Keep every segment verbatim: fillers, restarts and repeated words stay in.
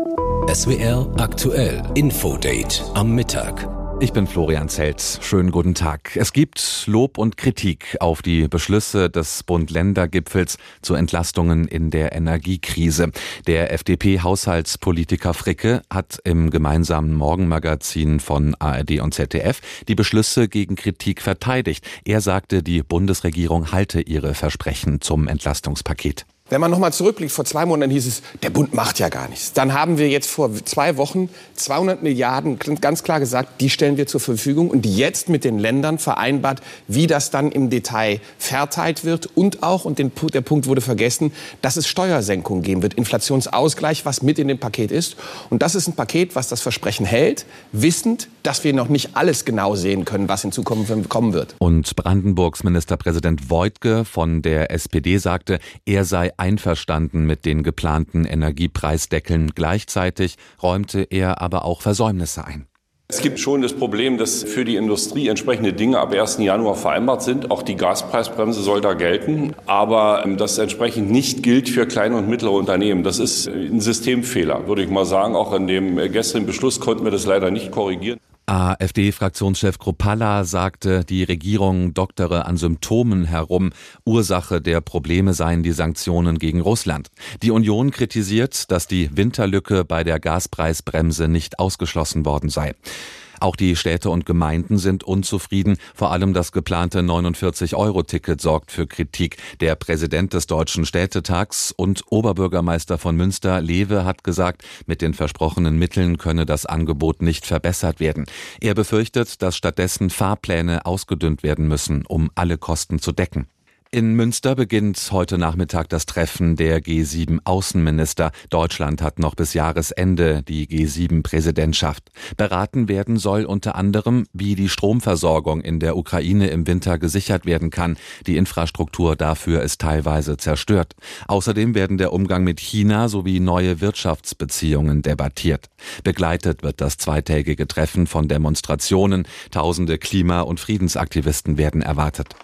S W R aktuell Infodate am Mittag. Ich bin Florian Zelt. Schönen guten Tag. Es gibt Lob und Kritik auf die Beschlüsse des Bund-Länder-Gipfels zu Entlastungen in der Energiekrise. Der F D P-Haushaltspolitiker Fricke hat im gemeinsamen Morgenmagazin von A R D und Z D F die Beschlüsse gegen Kritik verteidigt. Er sagte, die Bundesregierung halte ihre Versprechen zum Entlastungspaket. Wenn man nochmal zurückblickt, vor zwei Monaten hieß es, der Bund macht ja gar nichts. Dann haben wir jetzt vor zwei Wochen zweihundert Milliarden ganz klar gesagt, die stellen wir zur Verfügung und die jetzt mit den Ländern vereinbart, wie das dann im Detail verteilt wird und auch, und den, der Punkt wurde vergessen, dass es Steuersenkungen geben wird, Inflationsausgleich, was mit in dem Paket ist. Und das ist ein Paket, was das Versprechen hält, wissend, dass wir noch nicht alles genau sehen können, was in Zukunft kommen wird. Und Brandenburgs Ministerpräsident Woidke von der S P D sagte, er sei einverstanden mit den geplanten Energiepreisdeckeln. Gleichzeitig räumte er aber auch Versäumnisse ein. Es gibt schon das Problem, dass für die Industrie entsprechende Dinge ab ersten Januar vereinbart sind. Auch die Gaspreisbremse soll da gelten. Aber das entsprechend nicht gilt für kleine und mittlere Unternehmen. Das ist ein Systemfehler, würde ich mal sagen. Auch in dem gestrigen Beschluss konnten wir das leider nicht korrigieren. AfD-Fraktionschef Kruppalla sagte, die Regierung doktere an Symptomen herum. Ursache der Probleme seien die Sanktionen gegen Russland. Die Union kritisiert, dass die Winterlücke bei der Gaspreisbremse nicht ausgeschlossen worden sei. Auch die Städte und Gemeinden sind unzufrieden. Vor allem das geplante neunundvierzig-Euro-Ticket sorgt für Kritik. Der Präsident des Deutschen Städtetags und Oberbürgermeister von Münster, Lewe, hat gesagt, mit den versprochenen Mitteln könne das Angebot nicht verbessert werden. Er befürchtet, dass stattdessen Fahrpläne ausgedünnt werden müssen, um alle Kosten zu decken. In Münster beginnt heute Nachmittag das Treffen der G sieben Außenminister. Deutschland hat noch bis Jahresende die G sieben Präsidentschaft. Beraten werden soll unter anderem, wie die Stromversorgung in der Ukraine im Winter gesichert werden kann. Die Infrastruktur dafür ist teilweise zerstört. Außerdem werden der Umgang mit China sowie neue Wirtschaftsbeziehungen debattiert. Begleitet wird das zweitägige Treffen von Demonstrationen. Tausende Klima- und Friedensaktivisten werden erwartet.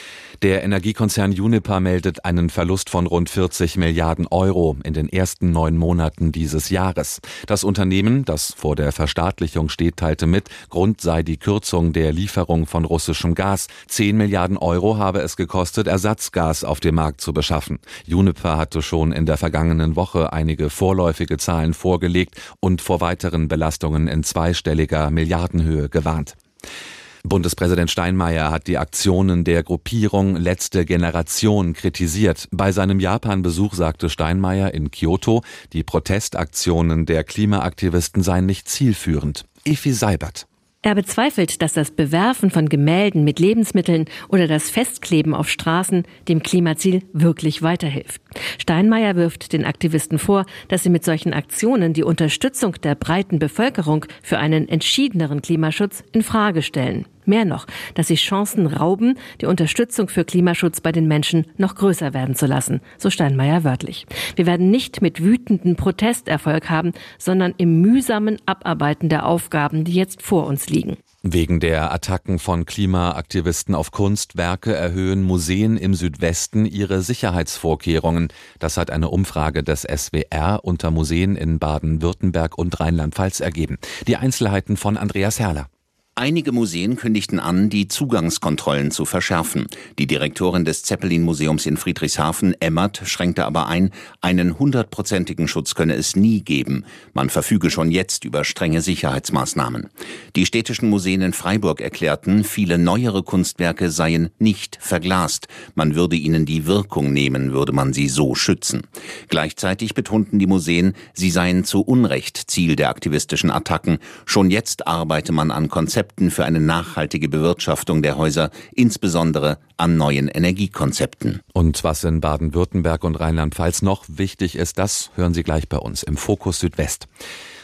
Der Energiekonzern Uniper meldet einen Verlust von rund vierzig Milliarden Euro in den ersten neun Monaten dieses Jahres. Das Unternehmen, das vor der Verstaatlichung steht, teilte mit, Grund sei die Kürzung der Lieferung von russischem Gas. Zehn Milliarden Euro habe es gekostet, Ersatzgas auf dem Markt zu beschaffen. Uniper hatte schon in der vergangenen Woche einige vorläufige Zahlen vorgelegt und vor weiteren Belastungen in zweistelliger Milliardenhöhe gewarnt. Bundespräsident Steinmeier hat die Aktionen der Gruppierung Letzte Generation kritisiert. Bei seinem Japan-Besuch sagte Steinmeier in Kyoto, die Protestaktionen der Klimaaktivisten seien nicht zielführend. Effi Seibert. Er bezweifelt, dass das Bewerfen von Gemälden mit Lebensmitteln oder das Festkleben auf Straßen dem Klimaziel wirklich weiterhilft. Steinmeier wirft den Aktivisten vor, dass sie mit solchen Aktionen die Unterstützung der breiten Bevölkerung für einen entschiedeneren Klimaschutz in Frage stellen. Mehr noch, dass sie Chancen rauben, die Unterstützung für Klimaschutz bei den Menschen noch größer werden zu lassen, so Steinmeier wörtlich. Wir werden nicht mit wütendem Protest Erfolg haben, sondern im mühsamen Abarbeiten der Aufgaben, die jetzt vor uns liegen. Wegen der Attacken von Klimaaktivisten auf Kunstwerke erhöhen Museen im Südwesten ihre Sicherheitsvorkehrungen. Das hat eine Umfrage des S W R unter Museen in Baden-Württemberg und Rheinland-Pfalz ergeben. Die Einzelheiten von Andreas Herrler. Einige Museen kündigten an, die Zugangskontrollen zu verschärfen. Die Direktorin des Zeppelin-Museums in Friedrichshafen, Emmert, schränkte aber ein, einen hundertprozentigen Schutz könne es nie geben. Man verfüge schon jetzt über strenge Sicherheitsmaßnahmen. Die städtischen Museen in Freiburg erklärten, viele neuere Kunstwerke seien nicht verglast. Man würde ihnen die Wirkung nehmen, würde man sie so schützen. Gleichzeitig betonten die Museen, sie seien zu Unrecht Ziel der aktivistischen Attacken. Schon jetzt arbeite man an Konzepten für eine nachhaltige Bewirtschaftung der Häuser, insbesondere an neuen Energiekonzepten. Und was in Baden-Württemberg und Rheinland-Pfalz noch wichtig ist, das hören Sie gleich bei uns im Fokus Südwest.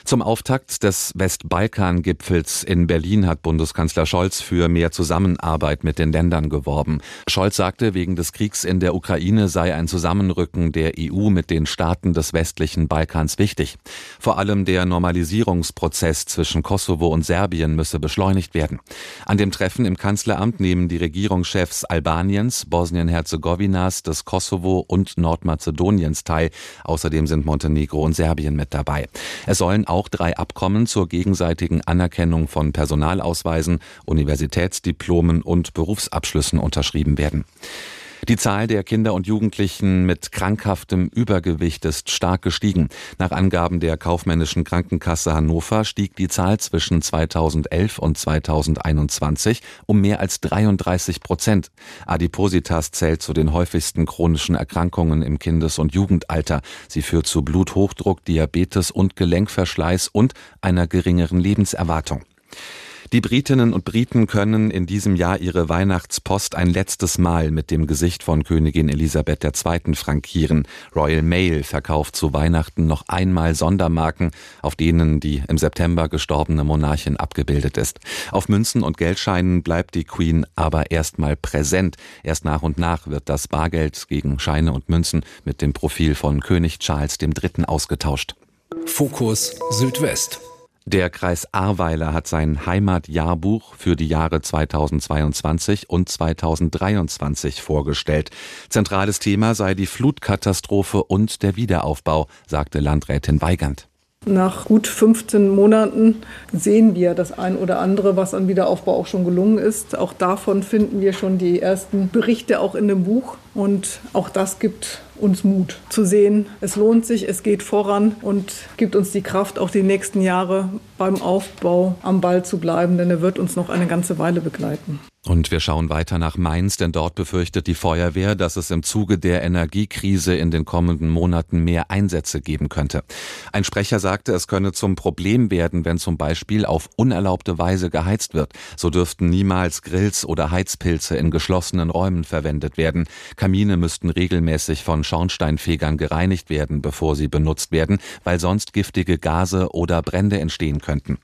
Zum Auftakt des Westbalkan-Gipfels in Berlin hat Bundeskanzler Scholz für mehr Zusammenarbeit mit den Ländern geworben. Scholz sagte, wegen des Kriegs in der Ukraine sei ein Zusammenrücken der E U mit den Staaten des westlichen Balkans wichtig. Vor allem der Normalisierungsprozess zwischen Kosovo und Serbien müsse beschleunigt werden. An dem Treffen im Kanzleramt nehmen die Regierungschefs Albaniens, Bosnien-Herzegowinas, des Kosovo und Nordmazedoniens teil. Außerdem sind Montenegro und Serbien mit dabei. Es sollen auch drei Abkommen zur gegenseitigen Anerkennung von Personalausweisen, Universitätsdiplomen und Berufsabschlüssen unterschrieben werden. Die Zahl der Kinder und Jugendlichen mit krankhaftem Übergewicht ist stark gestiegen. Nach Angaben der Kaufmännischen Krankenkasse Hannover stieg die Zahl zwischen zweitausendelf und zweitausendeinundzwanzig um mehr als dreiunddreißig Prozent. Adipositas zählt zu den häufigsten chronischen Erkrankungen im Kindes- und Jugendalter. Sie führt zu Bluthochdruck, Diabetes und Gelenkverschleiß und einer geringeren Lebenserwartung. Die Britinnen und Briten können in diesem Jahr ihre Weihnachtspost ein letztes Mal mit dem Gesicht von Königin Elisabeth der Zweite frankieren. Royal Mail verkauft zu Weihnachten noch einmal Sondermarken, auf denen die im September gestorbene Monarchin abgebildet ist. Auf Münzen und Geldscheinen bleibt die Queen aber erstmal präsent. Erst nach und nach wird das Bargeld gegen Scheine und Münzen mit dem Profil von König Charles der Dritte ausgetauscht. Fokus Südwest. Der Kreis Ahrweiler hat sein Heimatjahrbuch für die Jahre zweitausendzweiundzwanzig und zweitausenddreiundzwanzig vorgestellt. Zentrales Thema sei die Flutkatastrophe und der Wiederaufbau, sagte Landrätin Weigand. Nach gut fünfzehn Monaten sehen wir das ein oder andere, was an Wiederaufbau auch schon gelungen ist. Auch davon finden wir schon die ersten Berichte auch in dem Buch. Und auch das gibt uns Mut zu sehen, es lohnt sich, es geht voran und gibt uns die Kraft, auch die nächsten Jahre beim Aufbau am Ball zu bleiben, denn er wird uns noch eine ganze Weile begleiten. Und wir schauen weiter nach Mainz, denn dort befürchtet die Feuerwehr, dass es im Zuge der Energiekrise in den kommenden Monaten mehr Einsätze geben könnte. Ein Sprecher sagte, es könne zum Problem werden, wenn zum Beispiel auf unerlaubte Weise geheizt wird. So dürften niemals Grills oder Heizpilze in geschlossenen Räumen verwendet werden. Kamine müssten regelmäßig von Schornsteinfegern gereinigt werden, bevor sie benutzt werden, weil sonst giftige Gase oder Brände entstehen könnten.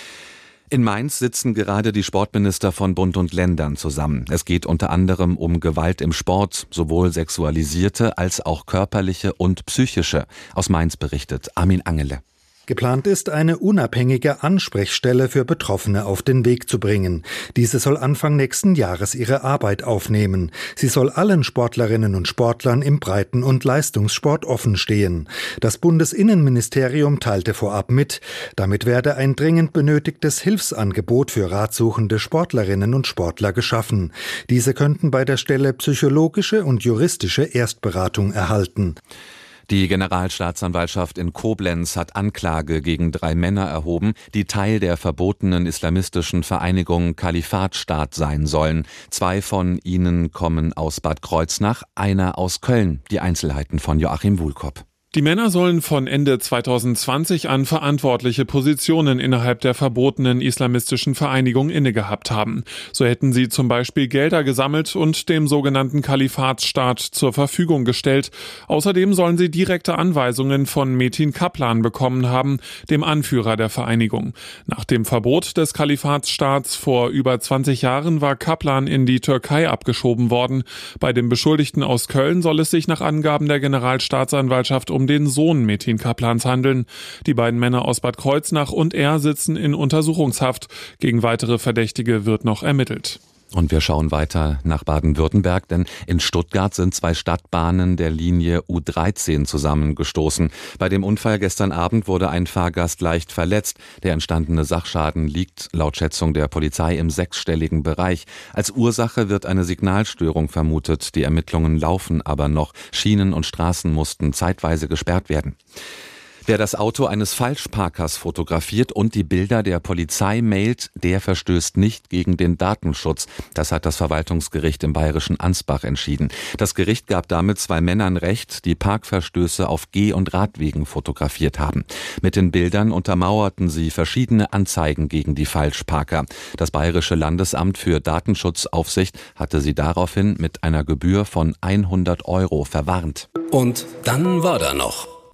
In Mainz sitzen gerade die Sportminister von Bund und Ländern zusammen. Es geht unter anderem um Gewalt im Sport, sowohl sexualisierte als auch körperliche und psychische. Aus Mainz berichtet Armin Angele. Geplant ist, eine unabhängige Ansprechstelle für Betroffene auf den Weg zu bringen. Diese soll Anfang nächsten Jahres ihre Arbeit aufnehmen. Sie soll allen Sportlerinnen und Sportlern im Breiten- und Leistungssport offen stehen. Das Bundesinnenministerium teilte vorab mit, damit werde ein dringend benötigtes Hilfsangebot für ratsuchende Sportlerinnen und Sportler geschaffen. Diese könnten bei der Stelle psychologische und juristische Erstberatung erhalten. Die Generalstaatsanwaltschaft in Koblenz hat Anklage gegen drei Männer erhoben, die Teil der verbotenen islamistischen Vereinigung Kalifatstaat sein sollen. Zwei von ihnen kommen aus Bad Kreuznach, einer aus Köln. Die Einzelheiten von Joachim Wuhlkop. Die Männer sollen von Ende zweitausendzwanzig an verantwortliche Positionen innerhalb der verbotenen islamistischen Vereinigung innegehabt haben. So hätten sie zum Beispiel Gelder gesammelt und dem sogenannten Kalifatsstaat zur Verfügung gestellt. Außerdem sollen sie direkte Anweisungen von Metin Kaplan bekommen haben, dem Anführer der Vereinigung. Nach dem Verbot des Kalifatsstaats vor über zwanzig Jahren war Kaplan in die Türkei abgeschoben worden. Bei dem Beschuldigten aus Köln soll es sich nach Angaben der Generalstaatsanwaltschaft um den Sohn Metin Kaplans handeln. Die beiden Männer aus Bad Kreuznach und er sitzen in Untersuchungshaft. Gegen weitere Verdächtige wird noch ermittelt. Und wir schauen weiter nach Baden-Württemberg, denn in Stuttgart sind zwei Stadtbahnen der Linie U dreizehn zusammengestoßen. Bei dem Unfall gestern Abend wurde ein Fahrgast leicht verletzt. Der entstandene Sachschaden liegt laut Schätzung der Polizei im sechsstelligen Bereich. Als Ursache wird eine Signalstörung vermutet. Die Ermittlungen laufen aber noch. Schienen und Straßen mussten zeitweise gesperrt werden. Wer das Auto eines Falschparkers fotografiert und die Bilder der Polizei mailt, der verstößt nicht gegen den Datenschutz. Das hat das Verwaltungsgericht im bayerischen Ansbach entschieden. Das Gericht gab damit zwei Männern Recht, die Parkverstöße auf Geh- und Radwegen fotografiert haben. Mit den Bildern untermauerten sie verschiedene Anzeigen gegen die Falschparker. Das bayerische Landesamt für Datenschutzaufsicht hatte sie daraufhin mit einer Gebühr von hundert Euro verwarnt. Und dann war da noch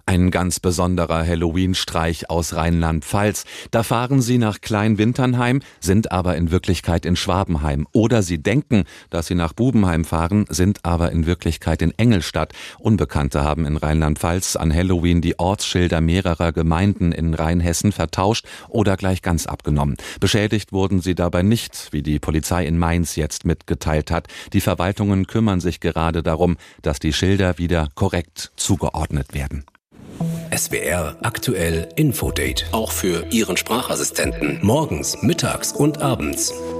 Ein ganz besonderer Halloween-Streich aus Rheinland-Pfalz. Da fahren sie nach Kleinwinternheim, sind aber in Wirklichkeit in Schwabenheim. Oder sie denken, dass sie nach Bubenheim fahren, sind aber in Wirklichkeit in Engelstadt. Unbekannte haben in Rheinland-Pfalz an Halloween die Ortsschilder mehrerer Gemeinden in Rheinhessen vertauscht oder gleich ganz abgenommen. Beschädigt wurden sie dabei nicht, wie die Polizei in Mainz jetzt mitgeteilt hat. Die Verwaltungen kümmern sich gerade darum, dass die Schilder wieder korrekt zugeordnet werden. S W R aktuell Infodate. Auch für Ihren Sprachassistenten. Morgens, mittags und abends.